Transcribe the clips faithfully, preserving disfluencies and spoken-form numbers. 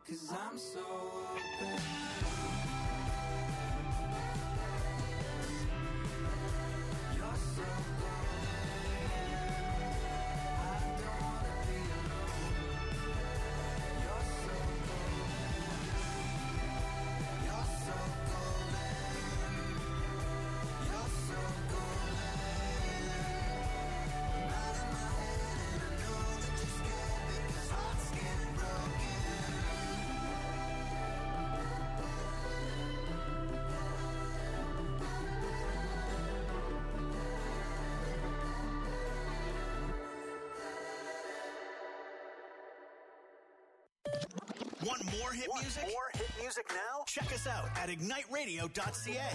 'cause I'm so open. You're so Want more hit Want music? More hit music now? Check us out at ignite radio dot c a.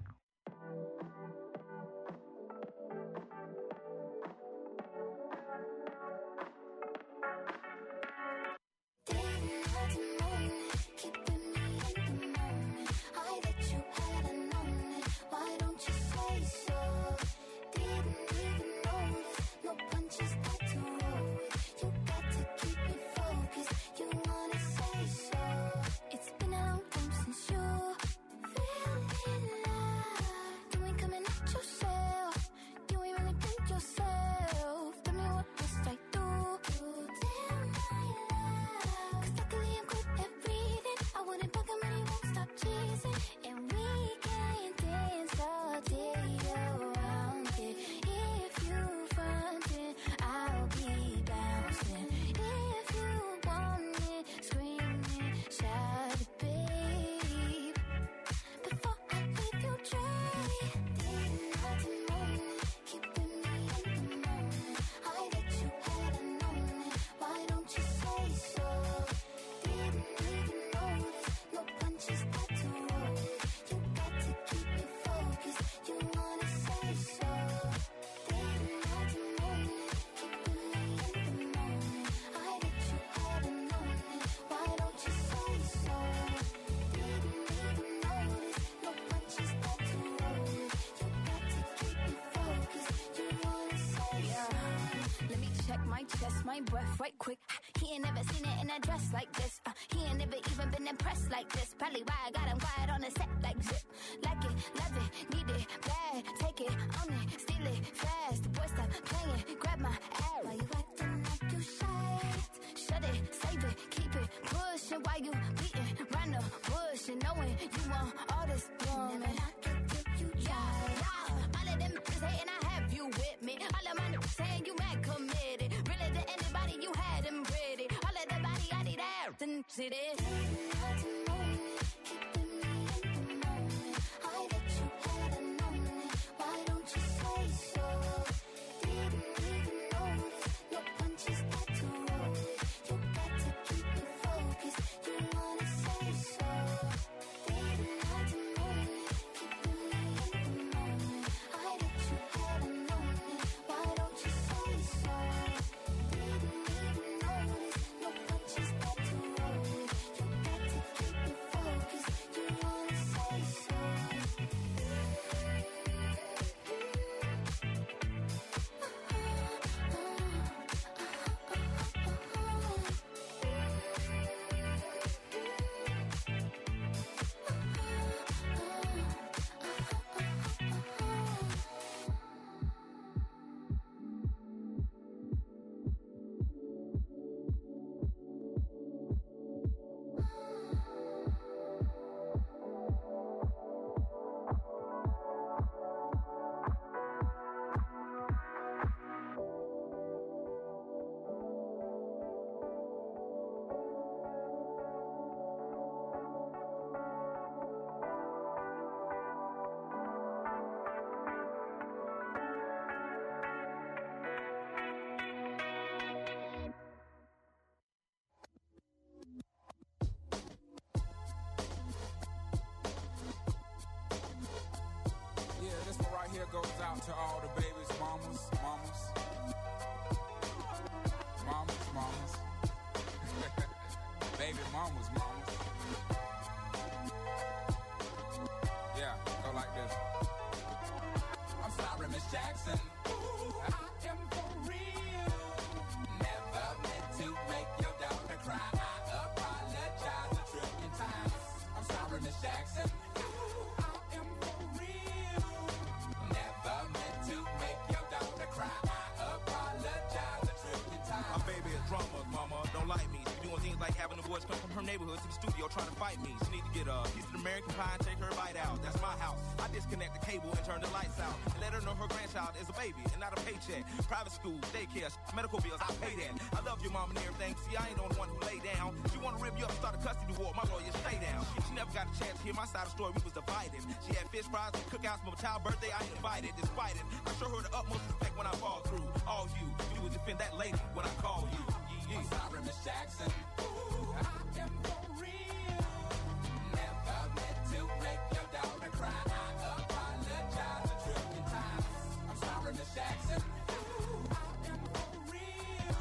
My breath right quick. He ain't never seen it in a dress like this. Uh, he ain't never even been impressed like this. Probably why I got him quiet on the set like zip. Like it, love it, need it, bad. Take it, own it, steal it, fast. The boy stop playing, grab my ass. Why you acting like you shy? Shut it, save it, keep it pushing. Why you beating round the bush and knowing you want all this woman? Never knock it till you try. Yeah, all of them is hating, I have you with me. All of my niggas saying you mad committed. Really to anybody you had them ready. All of the body I need out and see this. Here goes out to all the babies, mamas, mamas, mamas, mamas, baby mamas, mamas. Yeah, go like this. I'm sorry, Miss Jackson. Ooh, I am for real. Never meant to make your daughter cry. I apologize. child, that's my house. I disconnect the cable and turn the lights out. And let her know her grandchild is a baby and not a paycheck. Private school, daycare, medical bills, I pay that. I love your mom and everything. See, I ain't the only one who lay down. She wanna rip you up, start a custody war. My lawyer, stay down. She never got a chance to hear my side of the story. We was divided. She had fish fries and cookouts for my child's birthday. I ain't invited. Despite it, I show her the utmost respect when I fall through. All you, you would defend that lady when I call you. Yeah. I'm sorry, Miss Jackson. Ooh, I am for real. Never meant to make your daughter cry. I apologize a trillion times. I'm sorry, Miss Jackson. Ooh, I am for real.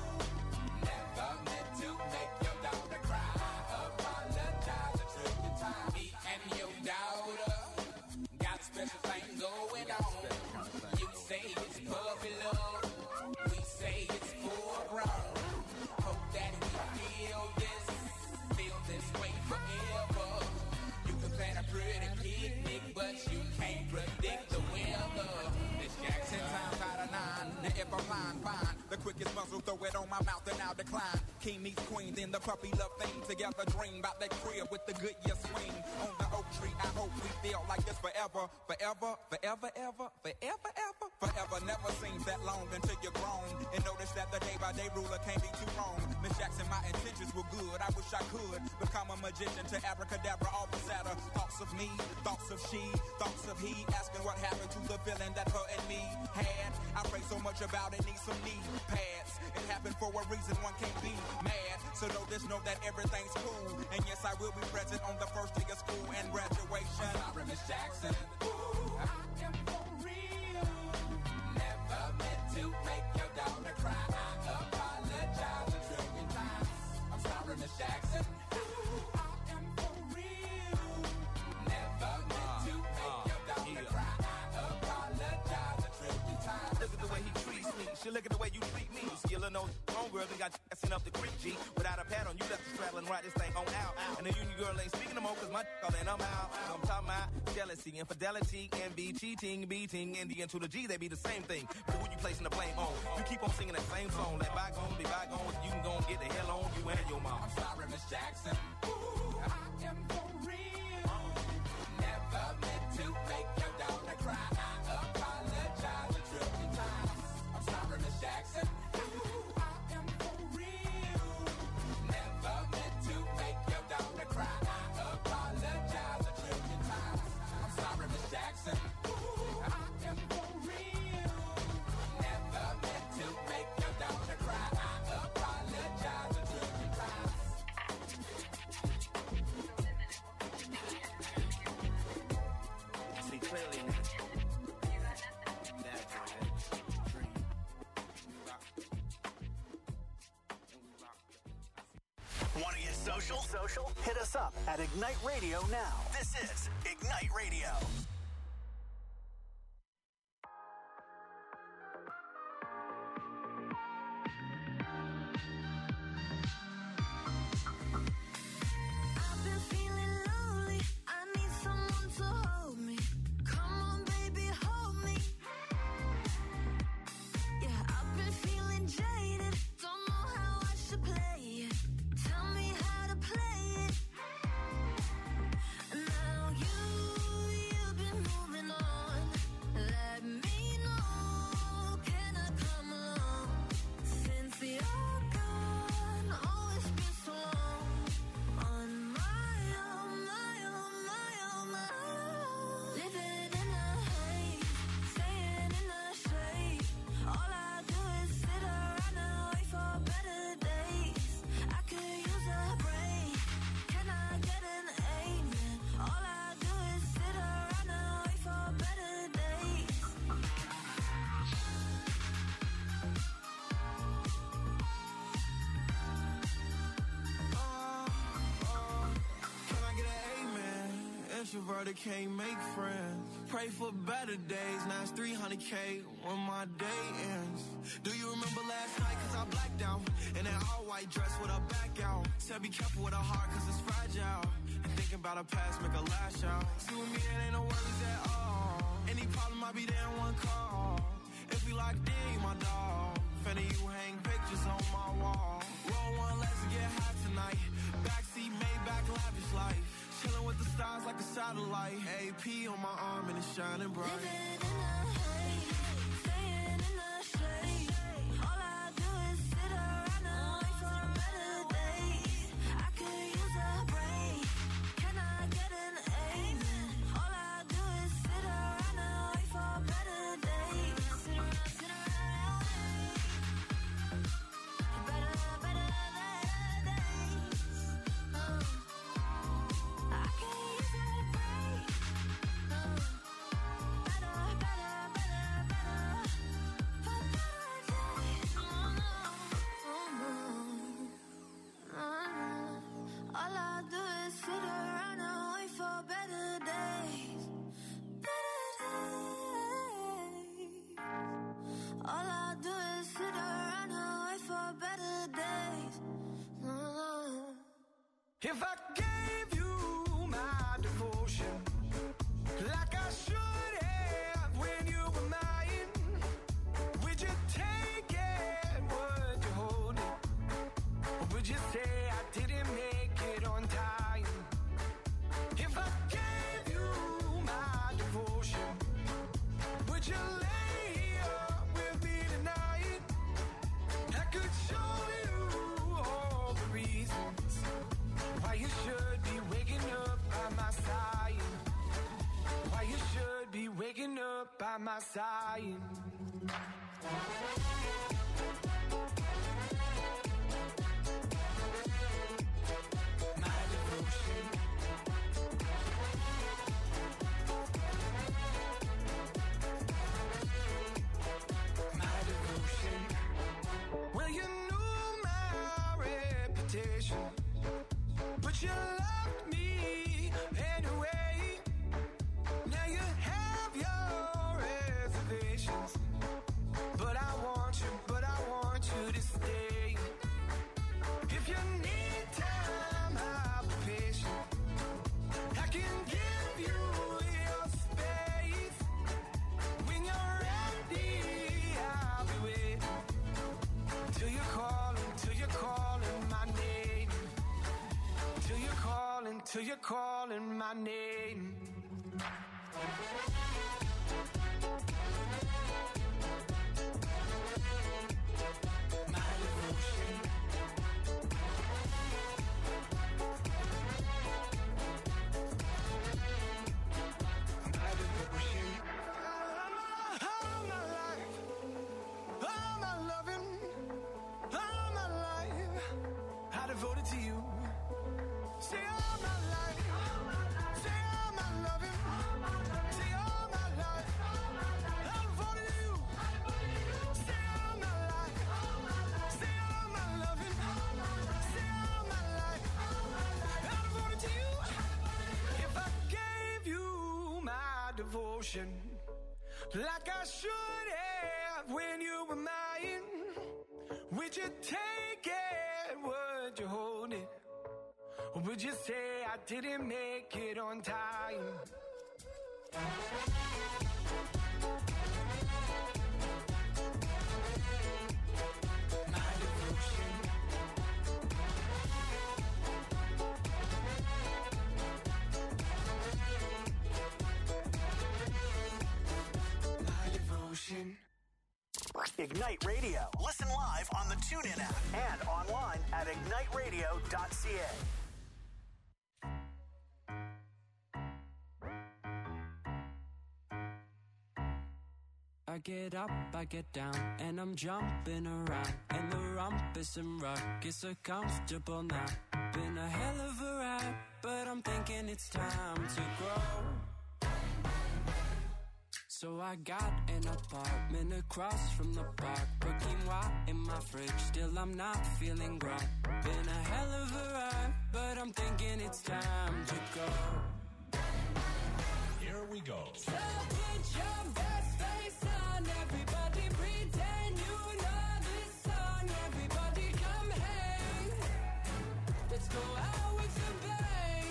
Never meant to make your daughter cry. I apologize a trillion times. Me and your daughter got a special thing going on. You say it's puppy love. We say it's full grown. Hope that we feel this, feel this way forever. You can plan a pretty picnic, but you can't predict the weather. Miss Jackson times out of nine. Now if I'm lying, fine. The quickest muzzle, throw it on my mouth and I'll decline. King meets queen, then the puppy love thing. Together dream about that crib with the good year swing. On the oak tree, I hope we feel like this forever. Forever, forever, ever, forever, ever. Forever never seems that long until you're grown. And notice that the day by day ruler can't be too wrong. Miss Jackson, my intentions were good. I wish I could become a magician to abracadabra, all the sadder. Thoughts of me, thoughts of she, thoughts of he. Asking what happened to the feeling that her and me had. I pray so much about it, need some knee pads. It happened for a reason, one can't be mad. So know this, know that everything's cool. And yes, I will be present on the first day of school and graduation. I'm sorry, Miss Jackson. Ooh, I am for real. Never meant to make your daughter cry. I apologize a trillion times. I'm sorry, Miss Jackson. Ooh, I am for real. Never meant to make your daughter cry. I apologize a trillion times. Look at the way he treats me. She look at the way you treat me. Skillin' those homegirls and got you assin' up the creek, G. Without a pad on, you left the straddle and ride this thing on out. And the union girl ain't speaking no more, cause my all in, I'm out. I'm talking about jealousy, infidelity, envy, cheating, beating, and the N to the G, they be the same thing. But who you placing the blame on? You keep on singing that same song. Let bygones be bygones, you can go and get the hell on you and your mom. I'm sorry, Miss Jackson. Ooh, I am for real. Never meant to make your daughter cry. I apologize a trillion times. I'm sorry, Miss Jackson. Ooh, I am for real. Never meant to make your daughter cry. I apologize a trillion times. I'm sorry, Miss Jackson. Ooh, I am for real. Never meant to make your daughter cry. I apologize a trillion times. See clearly now. Want to get social? Social? Hit us up at Ignite Radio now. This is Ignite Radio. I've been feeling lonely. I need someone to hold me. Come on, baby, hold me. Yeah, I've been feeling jaded. Don't know how I should play it. Tell me how to play it. Now you, you've been moving on. Let me know. Can I come along? Since you're gone, oh, it's been so long. On my own, my own, my own, my own. Living in the haze, staying in the shade. All I do is sit around and wait for better days. I could use a break. Can I get an amen? All I do is sit around and wait for better days. Can I get an amen? Introverted can't make friends. Pray for better days. Now it's three hundred K when my day ends. Do you remember last night? Cause I blacked out. In that all white dress with a back out. Said be careful with a heart cause it's fragile. And thinking about a past make a lash out. See with me there ain't no worries at all. Any problem I be there in one call. If we locked in, you my dog. Finna you hang pictures on my wall. Roll one, let's get high tonight. Backseat, Maybach, lavish life. Chilling with the stars like a satellite. A P on my arm and it's shining bright. Living in the haze, staying in the shade. All I do is sit around and wait for better days. I could use a break. Can I get an amen? All I do is sit around and wait for better days. Sit around, sit around and wait. Better, better, better days. Uh, I could use a break. Uh, better, better, better, better. For better days. Oh, no. Oh, no. All I do is sit around and wait for better days. Better days. All I do is sit around and wait for better days. If I gave you my devotion, like I should have when you were mine, would you take it? Would you hold it? Or would you say I didn't make it on time? If I gave you my devotion, would you lay up with me tonight? I could show you all the reasons why you should be waking up by my side. Why you should be waking up by my side. My devotion. My devotion. Well, you knew my reputation, but you loved me anyway. Now you have your reservations, but I want you, but I want you to stay. If you need time, I'll be patient. I can give you your space. When you're ready, I'll be waiting. Till you're calling, till you're calling my name. Till you're calling, till you're calling my name. My devotion. My devotion. All my life, all my loving, all my life, I devoted to you. Say all my life, say all my loving, say all my life, I devoted to you. Say all my life, say all my loving, say all my life, I devoted to you. If I gave you my devotion, like I should have when you were mine, would you take it? Would you hold it? Or would you say I didn't make it on time? My devotion. My devotion. Ignite Radio. Listen live on the TuneIn app and online at ignite radio dot c a. I get up, I get down, and I'm jumping around. And the rumpus and ruckus are comfortable now. Been a hell of a ride, but I'm thinking it's time to grow. So I got an apartment across from the park. Put quinoa in my fridge, still I'm not feeling grown. Been a hell of a ride, but I'm thinking it's time to go. Here we go. So put your best face on, everybody pretend you know this song. Everybody come hang, let's go out with a bang.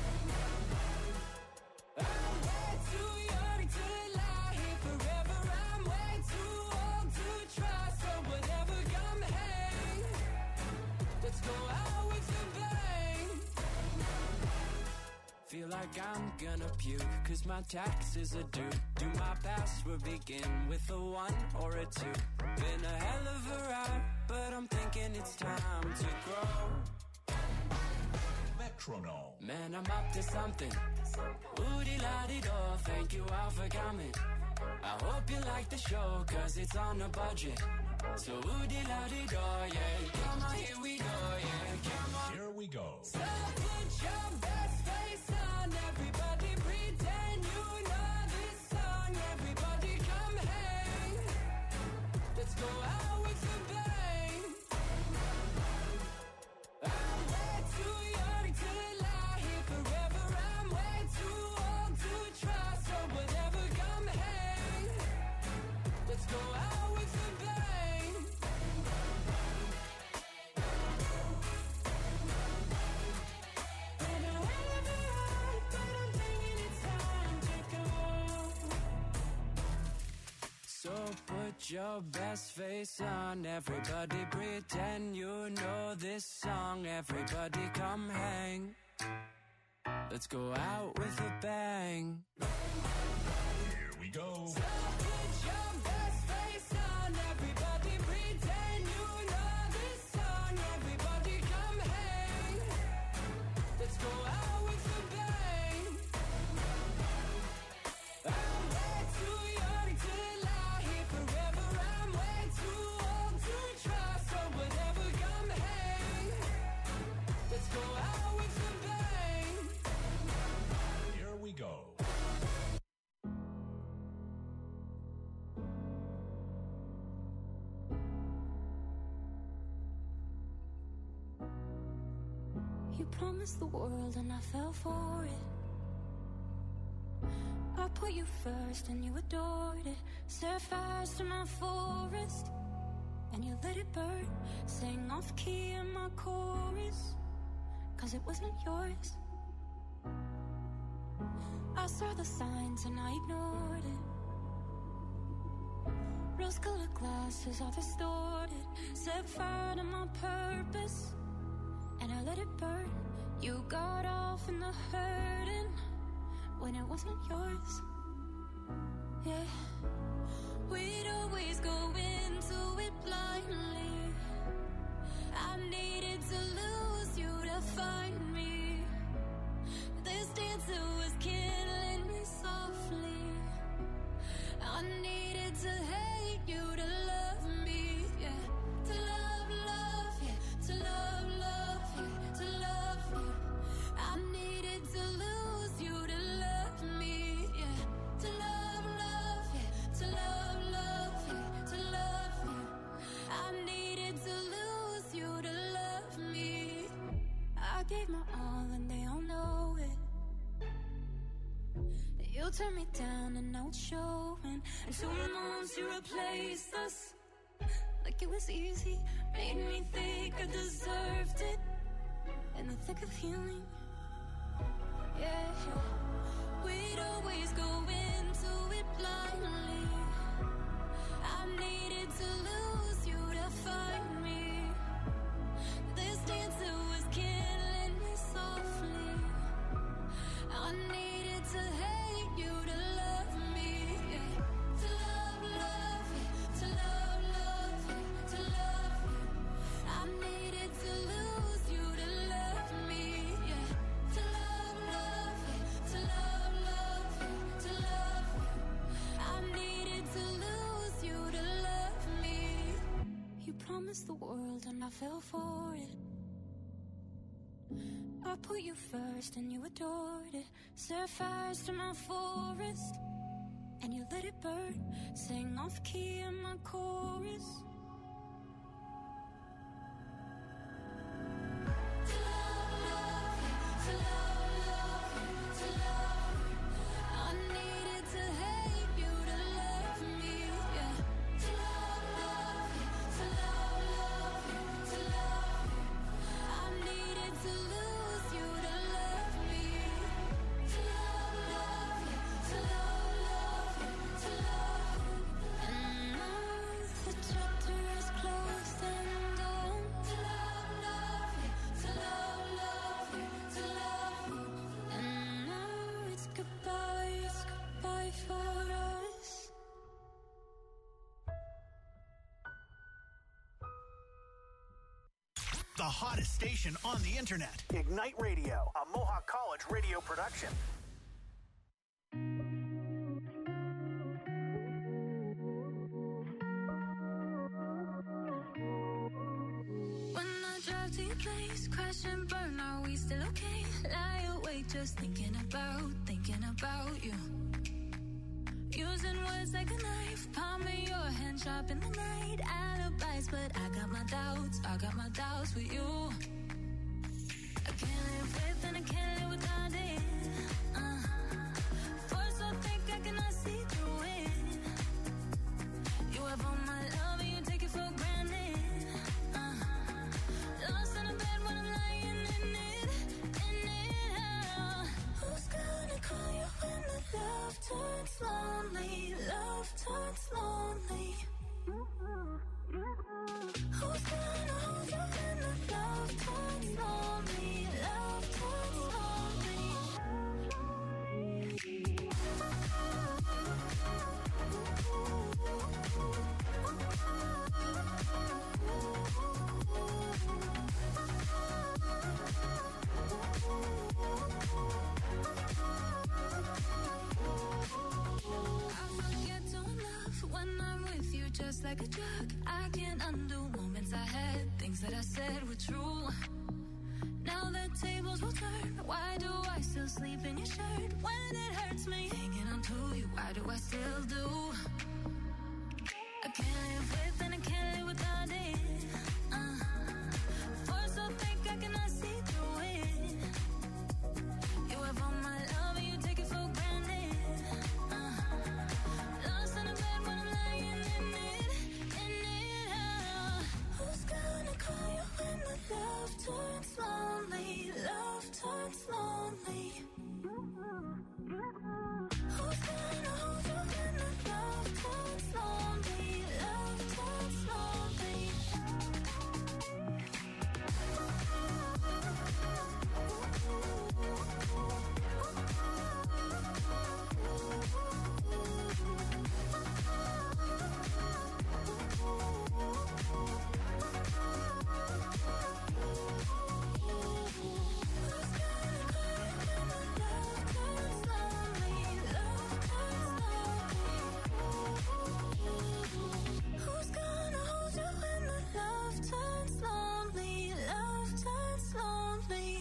I'm way too young to lie here forever. I'm way too old to try, so whatever, come hang, let's go out with a bang. gonna puke, cause my taxes are due. Do my password begin with a one or a two? Been a hell of a ride, but I'm thinking it's time to grow. Metronome. Man, I'm up to something. Oodie-la-dee-do, thank you all for coming. I hope you like the show, cause it's on a budget. So oodie-la-dee-do, yeah. Come on, here we go, yeah. Come on. Here we go. So put your best face on, everybody pretend you know this song. Everybody come hang. Let's go out with a bang. I'm way too young to lie here forever. I'm way too old to try. So whatever, come hang. Let's go out with a bang. Been a hell of a ride, but I'm thinking it's time to go. So put your best face on, everybody pretend you know this song. Everybody come hang. Let's go out with a bang. Here we go. So put your best face on, everybody pretend you know this song. Everybody come hang. Let's go out with a bang. I'm way too young to lie here forever. I'm way too old to try. So whatever, come hang. Let's go out with a bang. Here we go. You promised the world and I fell for it. I put you first and you adored it. Set fires to my forest and you let it burn. Sang off key in my chorus, cause it wasn't yours. I saw the signs and I ignored it. Rose-colored glasses all distorted. Set fire to my purpose and I let it burn. You got off in the hurting when it wasn't yours. Yeah, we'd always go into it blindly. I needed to lose you to find me. This dancer was killing me softly. I needed to hate you to love me, yeah. To love, love, yeah. To love, love, yeah. To love you. I needed to lose you to love me, yeah. To love, love, yeah. To love, love, yeah. To love you. I needed to lose you to love me. I gave my all and they all know it. You turned me down and now it's showing. And two months you replaced us like it was easy. Made me think I deserved it in the thick of healing. Yeah, we'd always go into it blindly. I needed to lose you to find me. This dancer was killing me softly. I needed to hate you to love me, yeah. To love, love, yeah. To love, love, yeah. To love you. I needed to lose you to love me, yeah. To love, love, yeah. To love, love, yeah. To love you. I needed to lose you to love me. You promised the world and I fell for it. I put you first and you adored it. Set fires to my forest and you let it burn. Sang off key in my chorus. To love, love, yeah. To love, love, yeah. To love you. I needed to hate you to love me, yeah. To love, love, yeah. To love, love, yeah. To love you. I needed to lose you to love me. To love, love, yeah. To love, love, yeah. To love you. And now the chapter the hottest station on the internet. Ignite Radio, a Mohawk College radio production. When I drive to your place, crash and burn, are we still okay? Lie awake just thinking about, thinking about you. Using words like a knife, palm of your hand sharp in the night. Alibis, but I got my doubts, I got my doubts with you. I can't live with and I can't live without it. Uh, force so thick I cannot see through it. You have all my love and you take it for granted. Uh, lost in a bed when I'm lying in it, in it. Uh, who's gonna call you when the love turns lonely? Love turns lonely. Who's gonna hold you when the love turns lonely? Love turns lonely. I forget to love when I'm with you, just like a drug. I can't undo moments I had, things that I said were true. Now the tables will turn. Why do I still sleep in your shirt when it hurts me? Hanging on to you, why do I still do? I can't live with and I can't live without it. Uh, force so thick I cannot see through it. You have all my love and you take it for granted. Uh, lost in a bed when I'm lying in it, in it. Uh, who's gonna call you when the love turns lonely? Love turns lonely. Who's gonna hold you when the love turns lonely? Love turns lonely. Who's gonna hold you when the love turns lonely? Love turns lonely.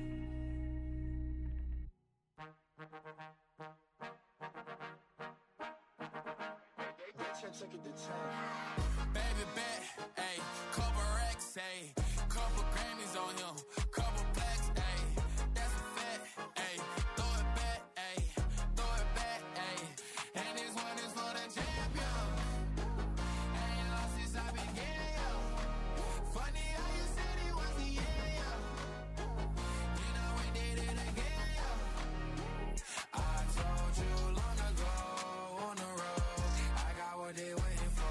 Baby bet, ayy, couple racks, ayy, couple Grammys on him, couple blacks, ayy, that's a fact, ayy, throw it back, ayy, throw it back, ayy, and this one is for the champion. Ain't lost since I began, yo. Funny how you said it was the end, yo. You know we did it again, yo. I told you long ago on the road, I got what they waiting for.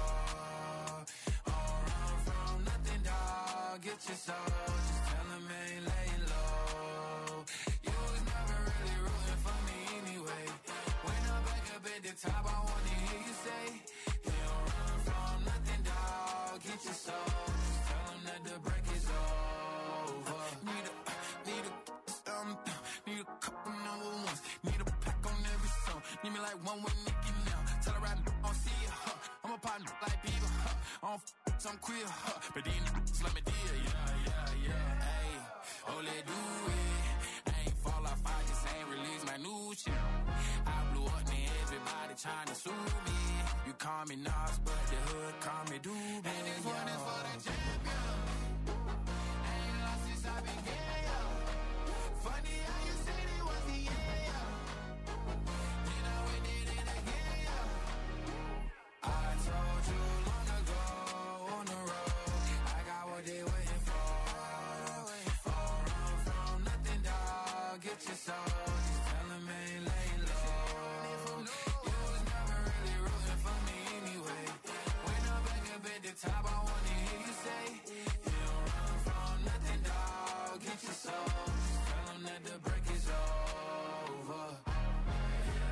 Don't run from nothing, dog. Get your soul. Just tell them ain't laying low. You was never really rooting for me anyway. When I'm back up at the top, I wanna hear you say, you don't run from nothing, dog. Get your soul. Just tell them that the break is over. Need a, need a, um, need a couple number ones. Need a pack on every song. Need me like one with Nicki now. Tell her I don't see ya, huh. I'm a partner like Bieber, huh. I don't f***, I'm queer, huh. But these niggas let me deal, yeah, yeah, yeah. Ayy, oh, let do it. I ain't fall off, I just ain't release my new shit. I blew up, and everybody trying to sue me. You call me Nas, but the hood call me Doobie. And this one is for the champion. Ain't lost since I began, yo. Funny how you said it was the end, yo. You know we did it again, yo. I told you long ago on the road, I got what they waiting for. Don't run from nothing, dog. Get your soul. Just tell them ain't laying low. You was never really rooting for me anyway. When I'm back up at the top, I wanna hear you say, you don't run from nothing, dog. Get your soul. Just tell them that the break is over.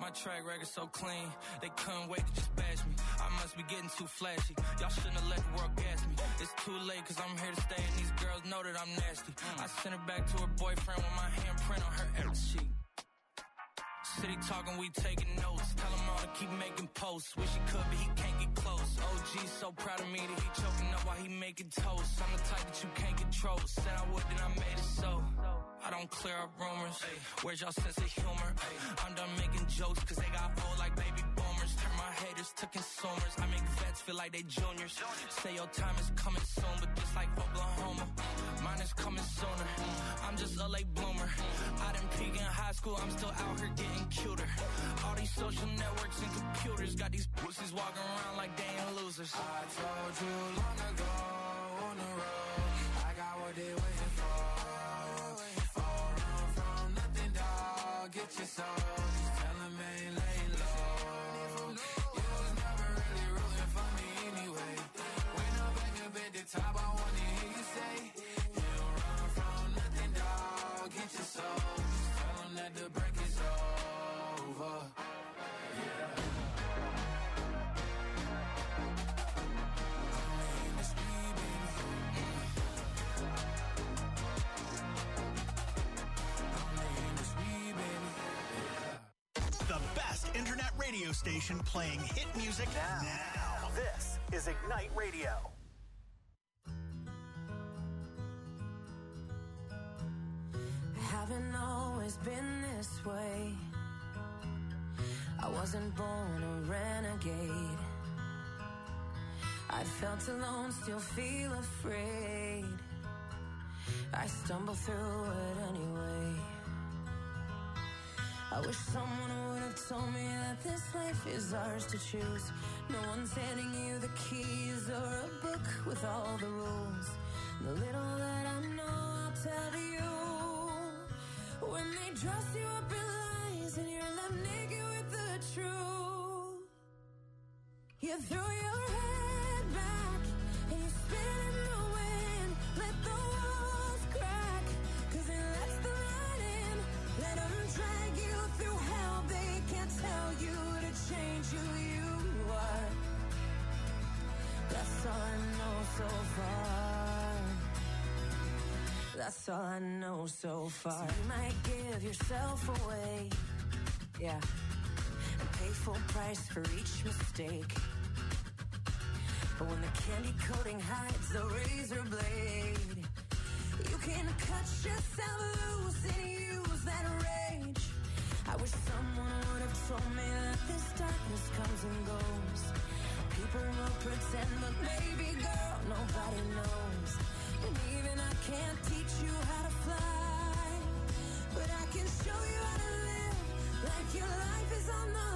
my track record so clean. They couldn't wait to just bash me. I must be getting too flashy. Y'all shouldn't have let the world gas me. It's too late cause I'm here to stay and these girls know that I'm nasty. I sent her back to her boyfriend with my handprint on her every sheet. City talking, we taking notes. Tell him all to keep making posts. Wish he could, but he can't get close. O G's so proud of me that he choking up while he making toast. I'm the type that you can't control. Said I would, then I made it so. I don't clear up rumors. Where's y'all sense of humor? I'm done making jokes cause they got old like baby boomers. Turn my haters to consumers. I make vets feel like they juniors. Say your time is coming soon, but just like Oklahoma, mine is coming sooner. I'm just a late bloomer. I didn't peak in high school, I'm still out here getting cuter. All these social networks and computers got these pussies walking around like they ain't losers. I told you long ago on the road, I got what they waiting for. All run from nothing, dog. Get your soul. Just tell them ain't laying low. You was never really rooting for me anyway. When I'm back up at the top, I wanna hear you say, you don't run from nothing, dog. Get your soul. Just tell them that the break is over. Yeah. The best internet radio station playing hit music now. Now, this is Ignite Radio. I haven't always been this way. I wasn't born a renegade. I felt alone, still feel afraid. I stumble through it anyway. I wish someone would have told me that this life is ours to choose. No one's handing you the keys or a book with all the rules. The little that I know, I'll tell you. When they dress you up in lies and you're left naked with the truth, you throw your head back and you spin in the wind. Let the walls crack, cause it lets the light in. Let them drag you through hell. They can't tell you to change who you are. That's all I know so far. That's all I know so far. So you might give yourself away, yeah, and pay full price for each mistake. But when the candy coating hides the razor blade, you can cut yourself loose and use that rage. I wish someone would have told me that this darkness comes and goes. People will pretend, but baby girl, nobody knows. And even I can't teach you how to fly, but I can show you how to live like your life is on the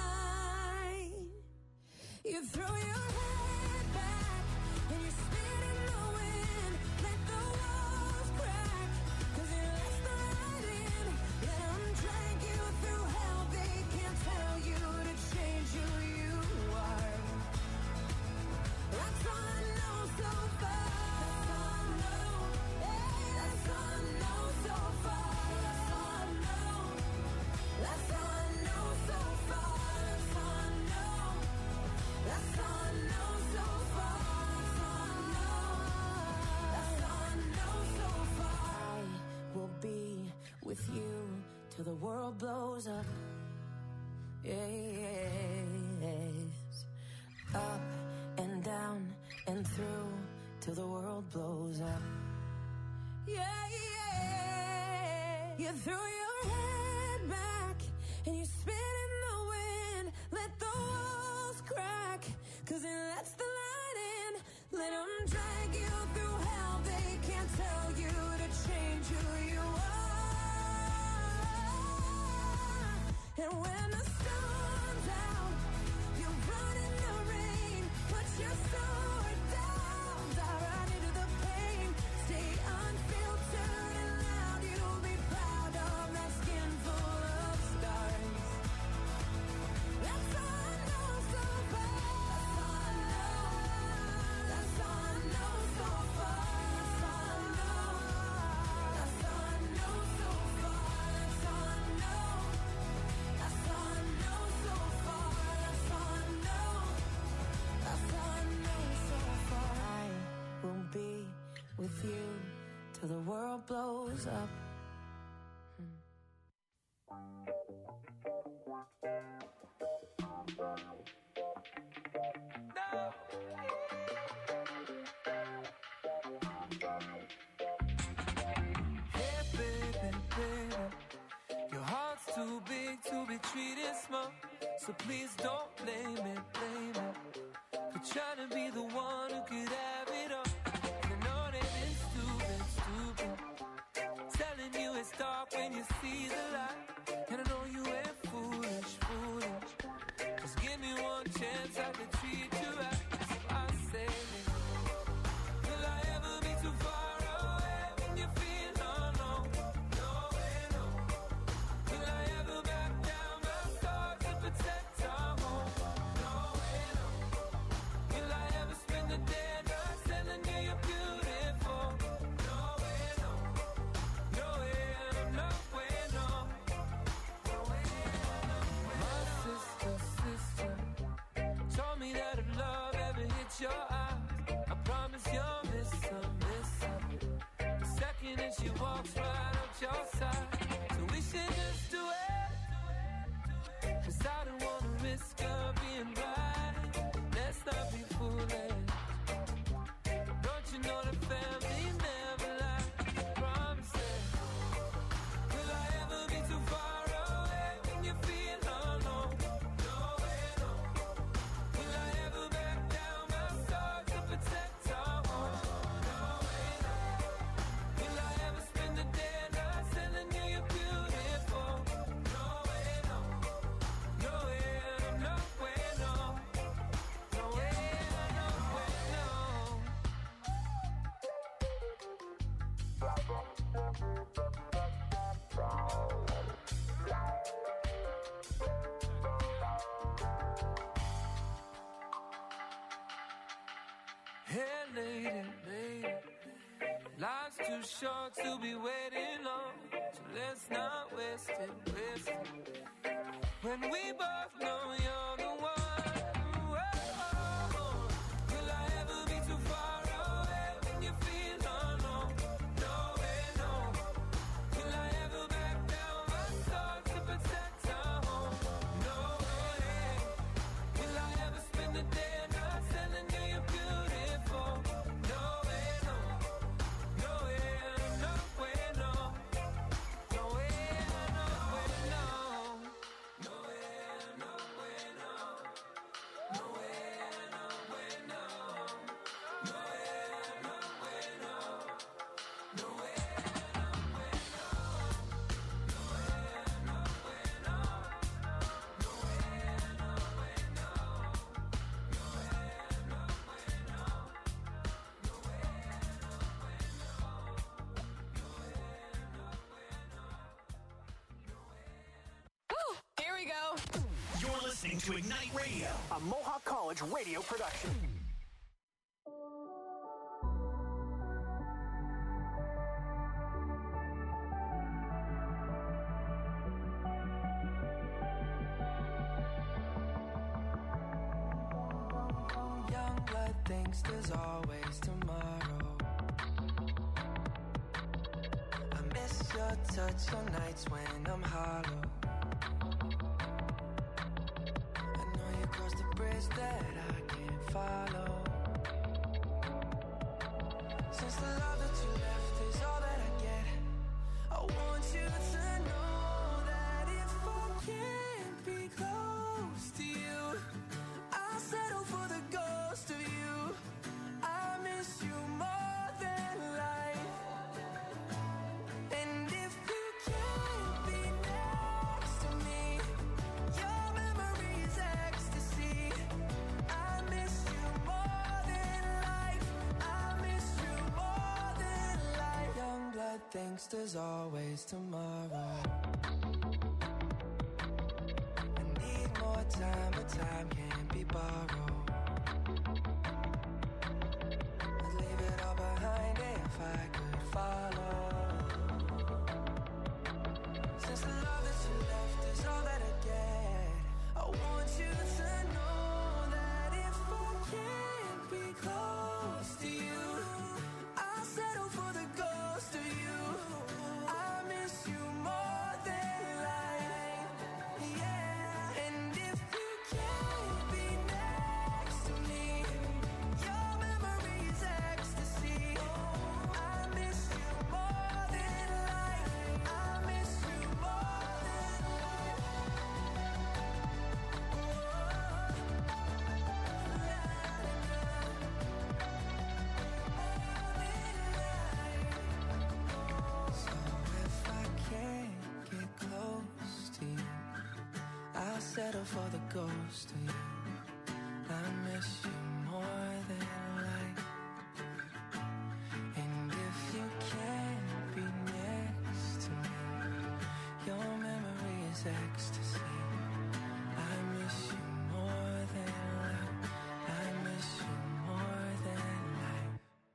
line. You throw your head back and you spin in the wind. Let the walls crack, cause it lets the light in. Let them drag you through hell. They can't tell you to change who you are. That's all I know so far. That's all I know. Hey, that's all I know so far. That's all I know. That's all I know so far. That's all I know. That's all I know so far. That's all I know. That's all I know so far. I will be with you till the world blows up. Yes. Up and down and through till the world blows up. Yeah, yeah. You throw your head back and you spin in the wind. Let the walls crack, cause it lets the light in. Let them drag you through hell. They can't tell you to change who you are. And when the sun's out, you run in the rain. Put your sword down, dive right into the pain. Stay unfiltered and loud. You'll be proud of world blows up. Hey baby, baby, your heart's too big to be treated small. So please don't blame it, blame it for trying to be the one who could have it all. And I know that it's stupid, stupid telling you it's dark when you see the light. And I know you ain't foolish, foolish. Just give me one chance, I can treat you right. So I say, will I ever be too far away when you feel alone? No way, no. Will I ever back down my sword to protect our home? No way, no. Will I ever spend the day not telling you you're beautiful? No way, no. No way, no, no way, no. No way, no way. My sister, sister told me that if love ever hits your eyes, I promise you'll miss her, miss her. The second that she walks right up your side. So we should just do it, 'cause I don't wanna risk her being right. Let's not be foolish. Don't you know that family never lie? Promise it. Will I ever be too far away when you feel alone? No way, no. Will I ever back down my sword to protect our home? No way, no. Will I ever spend the day not telling you you're beautiful? No way, no. No way, no way, no. No way, no way, no. Hey, lady, lady, life's too short to be waiting long, so let's not waste it, waste it. When we both know you're the one. Whoa. Will I ever be too far away when you feel alone? No way, no. Will I ever back down my sword to protect our home? No way. Will I ever spend the day not telling you you're beautiful? No way, no. No way, no way, no. No way, no way, no. No way, no way, no. No way, no way, no. No way, no way, no. No way, no way, no. No way, no way, no. No way, no way, no. No way, no way, no. No way, Here we go. You're listening to Ignite Radio, a Mohawk College radio production. Young blood thinks there's always tomorrow. I miss your touch on nights when I'm hollow. I know you crossed the bridge that I can't follow. Since the love that you left is all that I get, I want you to know that if I can't be close to you, I'll settle for the ghost of you. I miss you more than life. And if you can't be next to me, your memory's ecstasy. I miss you more than life. I miss you more than life. Young blood thinks there's always tomorrow. I need more time, but time can't be borrowed. I'd leave it all behind if I could follow. Since the love that you left is all that I get, I want you to know that if I can't be close to you, I'll settle for the ghost of you. settle for the ghost of you. I miss you more than life. And if you can't be next to me, your memory is ecstasy. I miss you more than life. I miss you more than life.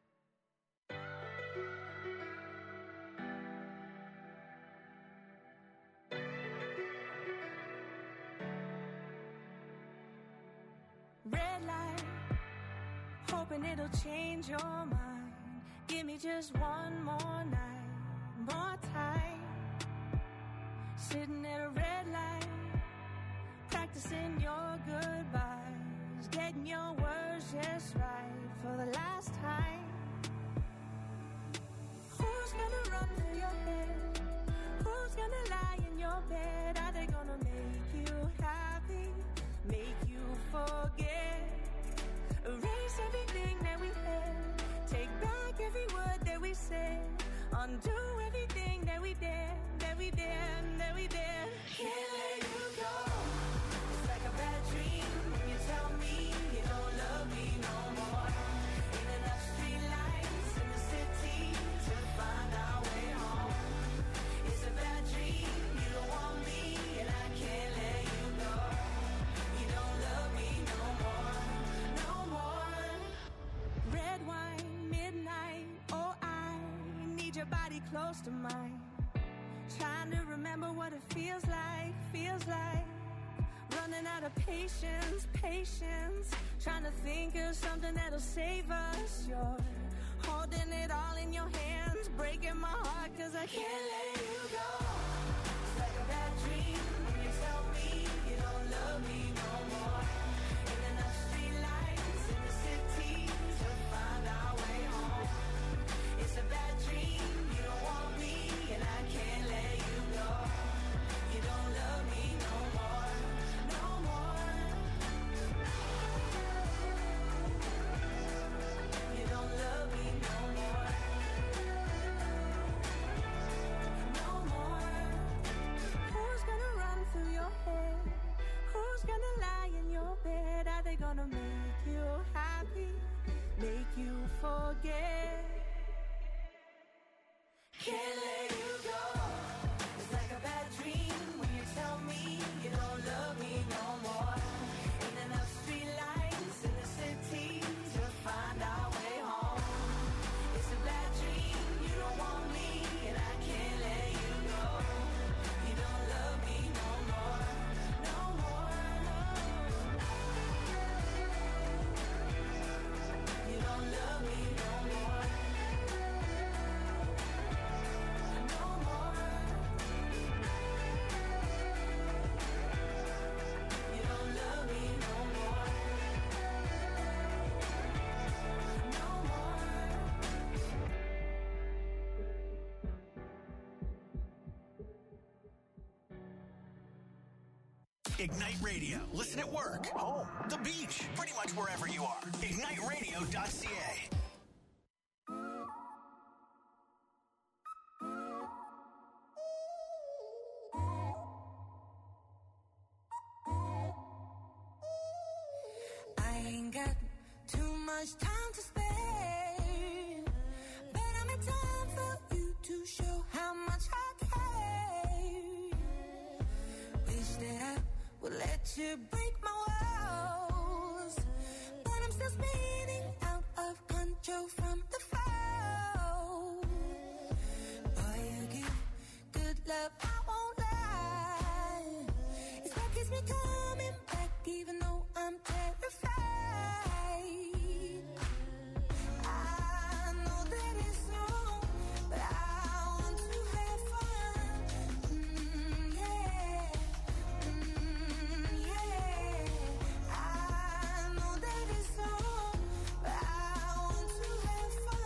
Red light, hoping it'll change your mind. Give me just one more night, more time. Sitting at a red light, practicing your goodbyes, getting your words just right for the last time. Who's gonna run through your head? Who's gonna lie in your bed? Are they gonna make you happy? Make you forget? Erase everything that we had. Take back every word that we said. Undo everything that we did, that we did, that we did. Can't let you go. It's like a bad dream when you tell me you don't love me no more. Ain't enough street lights in the city to find our way home. It's a bad dream, you don't want me, and I can't let you go. You don't love me no more, no more. Red wine, midnight, oh I need your body close to mine. Trying to remember what it feels like, feels like. Running out of patience, patience. Trying to think of something that'll save us. You're holding it all in your hands, breaking my heart cause I can't let you go. It's like a bad dream when you tell me you don't love me no more. Ain't enough street lights in the city to find our way home. It's a bad dream, you don't want me, and I can't let you go. You don't love me no more, no more. You don't love me no more, no more. Who's gonna run through your head? Who's gonna lie in your bed? Are they gonna make you happy? Make you forget? Can't let you go. It's like a bad dream when you tell me you don't love me no more. Ain't enough street lights in the city to find our way home. It's a bad dream, you don't want me, and I can't let you go. You don't love me no more, no more, no. You don't love me no more. Ignite Radio. Listen at work, home, the beach, pretty much wherever you are. ignite radio dot c a. I ain't got too much time to spare, but I'm in time for you to show how much I care. Wish that I would let you break my walls, but I'm still spinning out of control from the fall. Boy, you give good love, I won't lie. It's what keeps me coming back even though I'm terrified. I know that it's wrong, but I want to have fun. Mm, yeah. Mm, yeah. I know that it's wrong, but I want to have fun.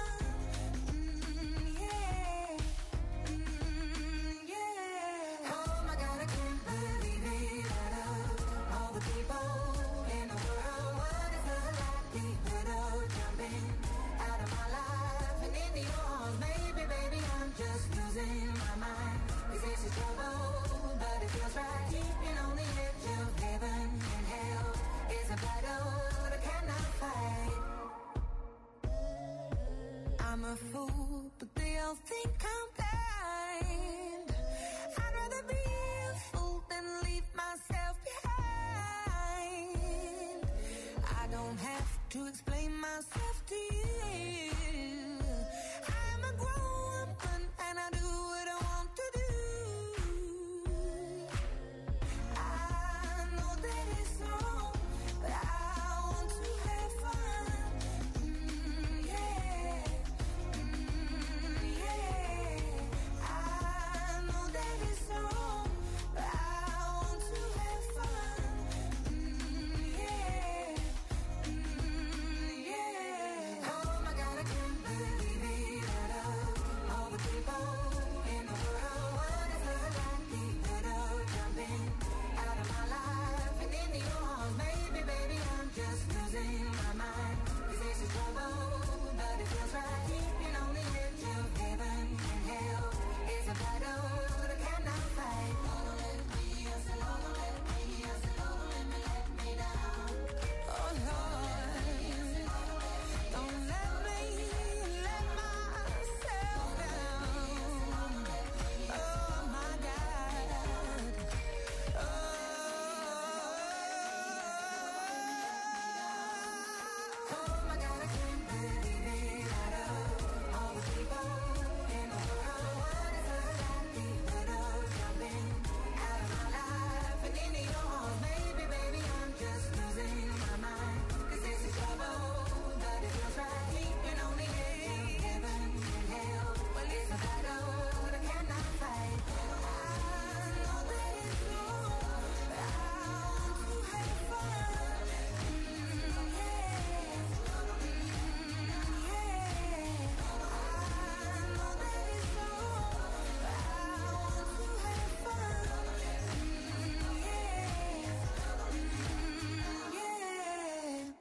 to explain myself to you. I'm a grown woman and I do what I want to do. I know that it's wrong, but I want to have fun. Mm, yeah, mm, yeah. I know that it's wrong, but I want to have fun. Mm, yeah, mm, yeah. Oh my God, I can't believe it. Out of all the people in the world, what is a lot people jumping out of my life and into your arms, baby, baby, I'm just losing my mind. 'Cause this is trouble, but it feels right. Keeping on the edge of heaven and hell is a battle that I cannot fight. Don't let me, I said, don't let me, I said, don't let me let me down. Oh Lord, don't let me let myself down. Oh my God. Oh, oh my God, I can't believe it. Out of all the people in the world, what is a lot people jumping out of my life and into your arms, baby, baby, I'm just losing my mind. 'Cause this is trouble, but it feels right. Keeping on the edge of heaven and hell. Well, it's a battle that I cannot fight. I know that it's wrong, but I want to have fun. Mm, yeah, mm, yeah. I know that it's wrong, but I want to have fun. Mm, yeah, mm, yeah.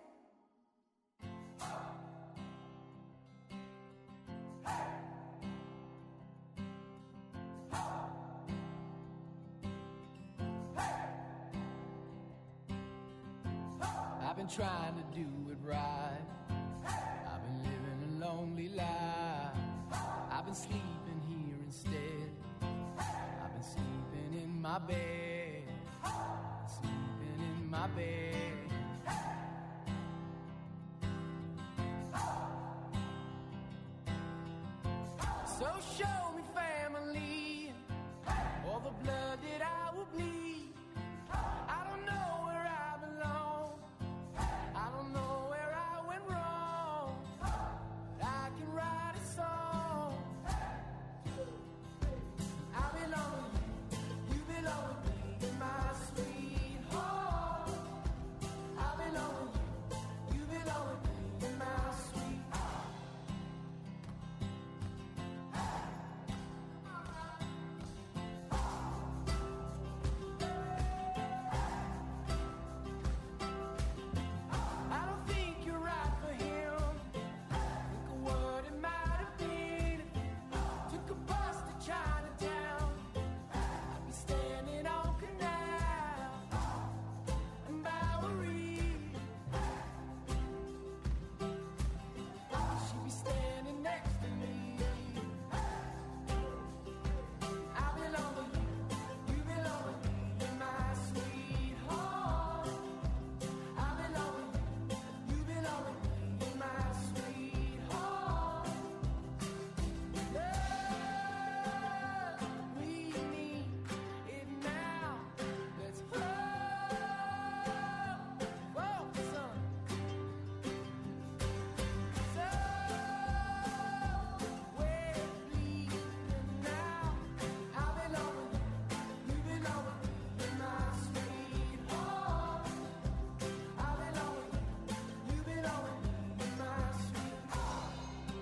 I've been trying to do it right. I've been living a lonely life. I've been sleeping here instead. I've been sleeping in my bed. Sleeping in my bed. So show me family, all the blood that I will bleed. I don't know where I belong. I don't know where I went wrong. But I can write a song. I belong with you, you belong with me, my sweetheart. I belong with you, you belong with me, my sweetheart. I don't think you're right for him. Think of what it might have been. Took a bus to Chinatown. I'd be standing on Canal and Bowery. She'd be standing next to me. I belong with you, you belong with me, my sweetheart. I belong with you, you belong with me, my sweetheart. Love, we need it now. Let's hold, focus on. So, we're bleeding now. I belong with you, you belong with me, my sweetheart. I belong with you, you belong with me, my sweetheart.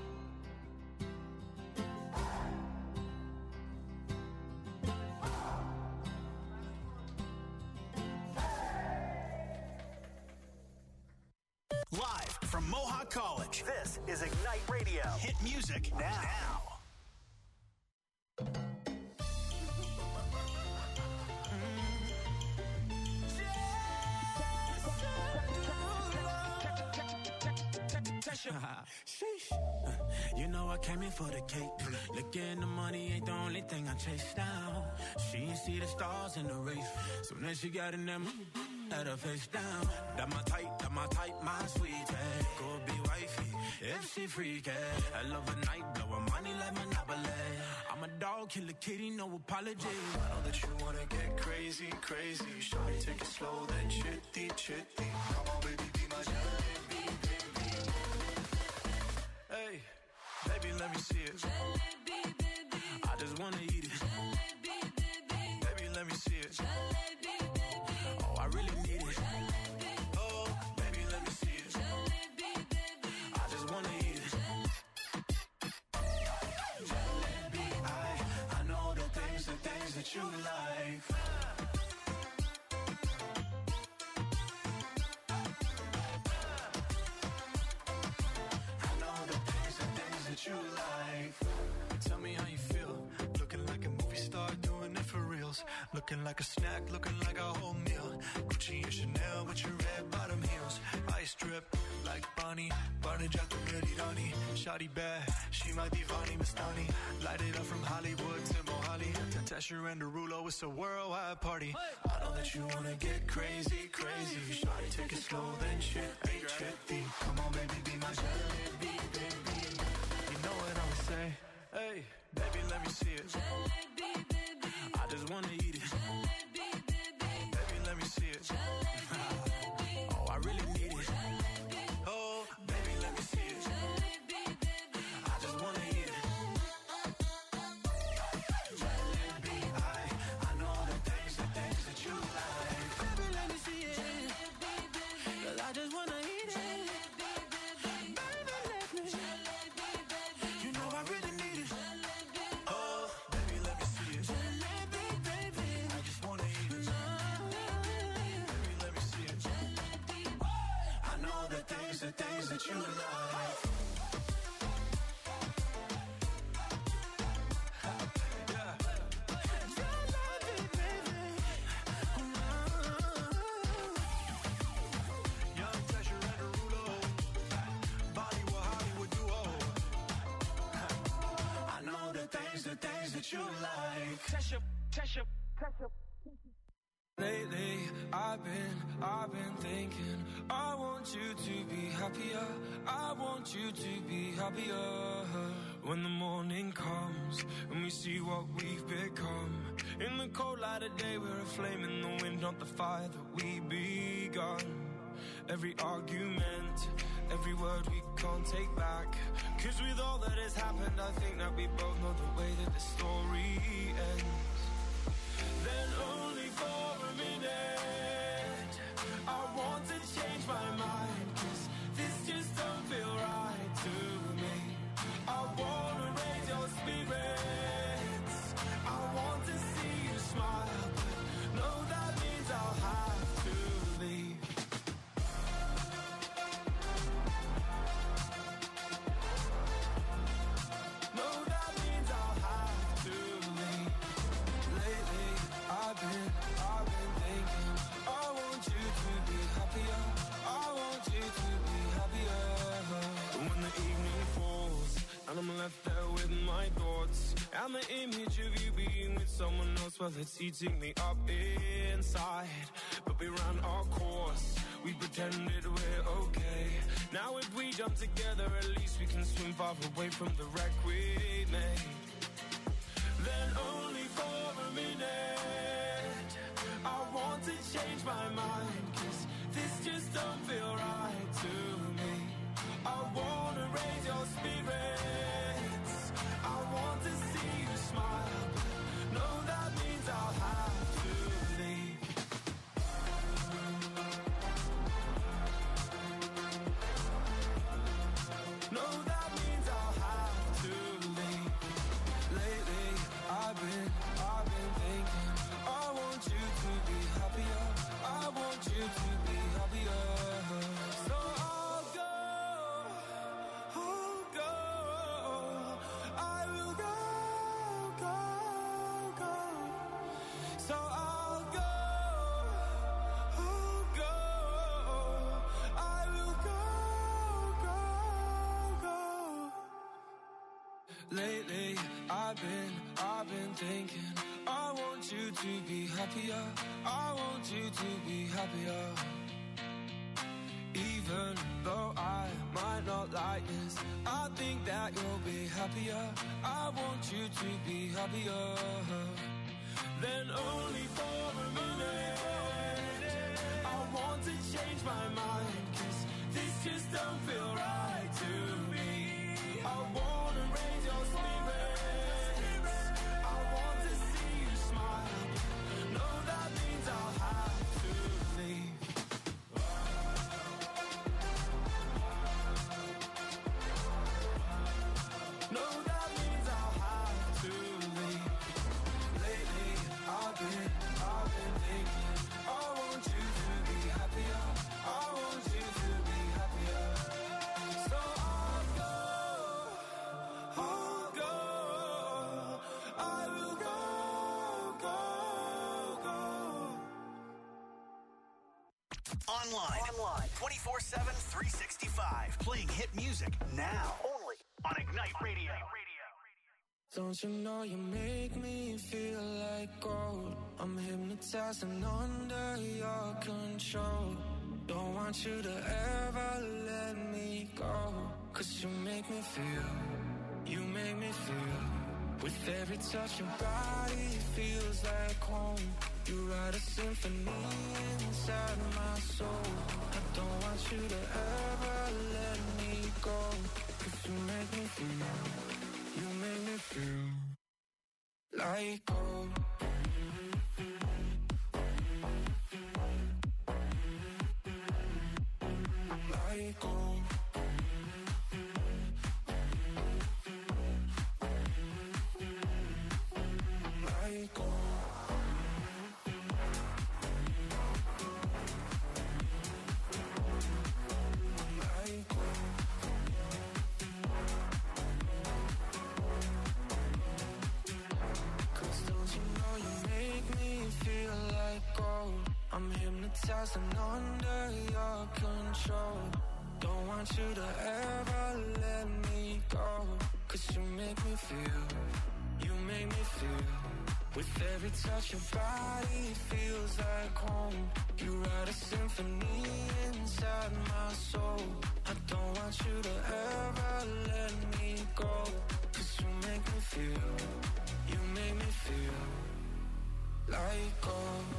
Live from Mohawk College, this is Ignite Radio. Hit music now. Sheesh. Uh, You know I came in for the cake. Looking the money ain't the only thing I chase down. She ain't see the stars in the race. So then she got in that mood. Let her face down. That my type, that my type, my sweetie. Go be wifey, if she freaky. I love a night, blow her money like Monopoly. I'm a dog, kill a kitty, no apology. I know that you wanna get crazy, crazy. Shawty, take it slow, then chitty, chitty. Come on, baby, be my jalebi, baby. Hey, baby, let me see it. Jalebi, baby. I just wanna eat it. Jalebi, baby. Baby, let me see it. Jalebi, baby. Oh, I really need it. Jalebi. Oh, baby, let me see it. Jalebi, baby. I just wanna eat it. Jalebi, I, I know the things, the things that you like. I know the things, the things that you like. Tell me how you feel. Looking like a movie star, doing it for reals. Looking like a snack, looking like a whole meal. Gucci and Chanel with your red bottom heels. Ice drip like Bonnie, Barney Jack the Ready Donnie. Shawty bad, she my divani Mastani. Light it up from Hollywood to Mohali. To Tesher and Derulo, it's a worldwide party. I know that you wanna get crazy, crazy. Shawty, take it slow, then chitty, chitty. Come on, baby, be my jalebi, baby. You know what I would say. Hey, baby, let me see it. Jalebi, baby. I just wanna eat it. Jalebi, baby. Baby, let me see it. Oh, I really need it. Oh, baby, let me see it. Jalebi, baby. I just wanna eat it. Jalebi, I, I know the things, the things that you like. Baby, let me see it. Jalebi, baby. 'Cause I just wanna eat it. Jalebi, baby. Baby, let me. Jalebi, baby. You know I really need it. Jalebi, Oh, baby, let me see it. Jalebi, baby. I just wanna eat it. Baby, let me see it. I know the things, the things that you like. Young Tesher and Derulo. Bollywood, Hollywood duo. I know the things, the things that you like. Tesha, Tesha, Tesha. Lately, I've been, I've been thinking, I want you to be happier, I want you to be happier. When the morning comes, and we see what we've become. In the cold light of day, we're a flame in the wind, not the fire that we begun. Every argument, every word we can't take back. 'Cause with all that has happened, I think that we both know the way that the story ends. Then only for a minute, I want to change my mind, 'cause this just don't feel right to me. I wanna raise your spirits, I want to see you smile, but no, that means I'll have to leave. No, that means I'll have to leave. Lately, I've been, I've been thinking, I want you to be happier, I want you to be happier. When the evening falls, and I'm left there with my thoughts, and the image of you being with someone else, well, it's eating me up inside. But we ran our course, we pretended we're okay. Now if we jump together, at least we can swim far away from the wreck we made. Then only for a minute, I want to change my mind, 'cause this just don't feel right to me. I wanna raise your spirits, I want to see you smile, but no, that means I'll have to leave. No, that means I'll have to leave. Lately, I've been, I've been thinking, I want you to be happier, I want you to be happier. So I'll go, I'll go, I will go, go, go. So I'll go, I'll go, I will go, go, go. Lately, I've been, I've been thinking, I want want you to be happier. I want you to be happier. Even though I might not like this, I think that you'll be happier. I want you to be happier. Then only for a minute, I want to change my mind, 'cause this just don't feel right to me. I wanna raise your spirits, I want to see you smile. No, that means I'll have to leave. No, that means I'll have to leave. Lately, I've been, I've been thinking, I want you to be happier. I want you to be happier. So I'll go, I'll go, I will go, go, go. Online. Online. twenty-four seven, three sixty-five. Playing hit music now. Only on Ignite Radio. Don't you know you make me feel like gold? I'm hypnotized and under your control. Don't want you to ever let me go, 'cause you make me feel, you make me feel. With every touch your body feels like home. You write a symphony inside my soul. I don't want you to ever let me go, 'cause you make me feel, you make me feel like gold. Like gold. Like gold. Like gold. I'm hypnotized and under your control. Don't want you to ever let me go, 'cause you make me feel, you make me feel. With every touch your body feels like home. You write a symphony inside my soul. I don't want you to ever let me go, 'cause you make me feel, you make me feel like gold.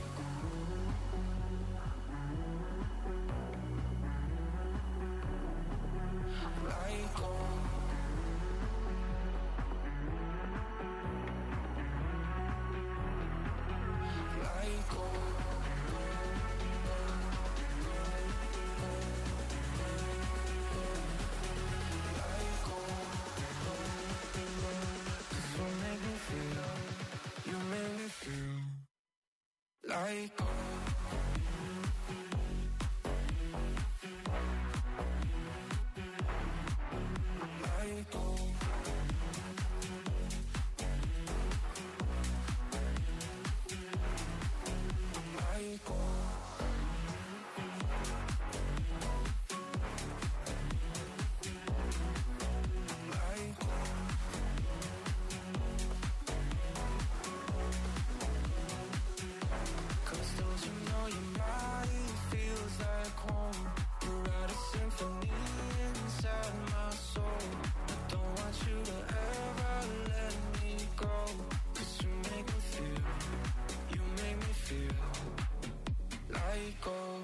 Like gold. Like gold. Like gold. 'Cause you make me feel, you make me feel like gold. Like gold. Like gold. Like gold. 'Cause don't you know your body feels like home? You write a symphony inside my soul. I don't want you to ever let me go, 'cause you make me feel, you make me feel like gold.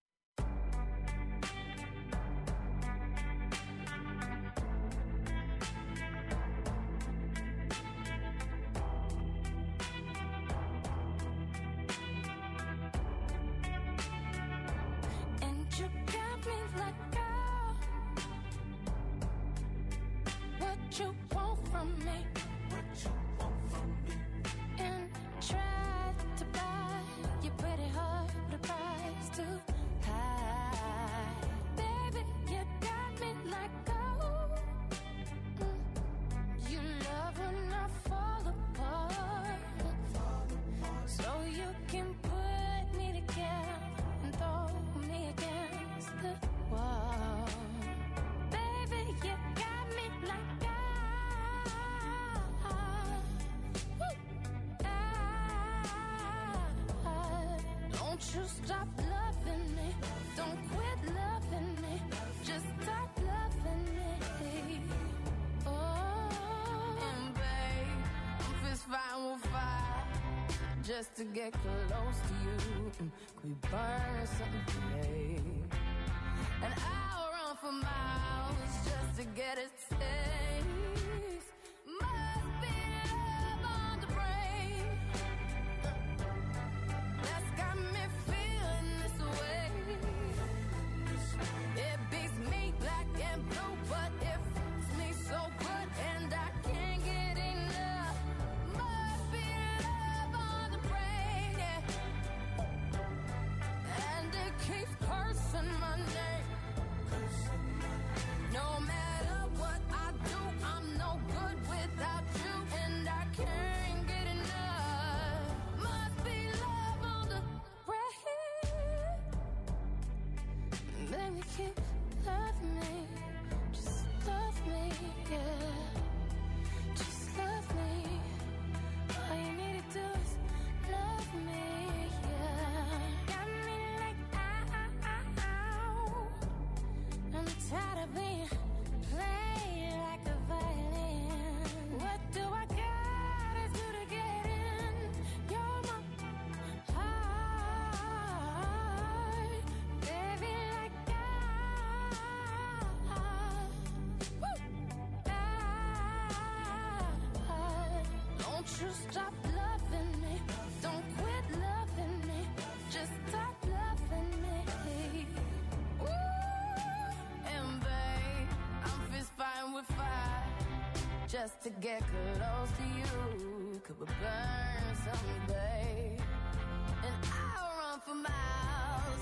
And you got me like gold. What you want from me? What you want from me? And try to buy your pretty heart, but the price too high. Baby, you got me like gold. Mm. You love when I fall apart, so you can put me together and throw me against the wall. Baby, you got me like gold. you stop loving me. Don't quit loving me. Just stop loving me. Oh, and babe, I'm fist fighting with fire just to get close to you. Mm, could we burn something today? And I'll run for miles just to get a taste. Must be love on the brain that's got me feeling this way. It beats me black and blue, but it fits me so good, and I can't get enough. Must be love on the brain, yeah. And it keeps cursing my name. No matter what I do, I'm no good without you, and I can't get enough. Must be love on the brain. Baby, keep loving me. Just love me, yeah. Just love me. All you need to do is love me, yeah. Got me like, ow. I'm tired of being played like a violin. What do I gotta do to get in? You're my heart, baby, like I. Woo! I. Don't you stop loving me. Don't quit loving me. Just stop loving me. Ooh, and babe, I'm fist fighting with fire just to get close to you. Could we burn someday?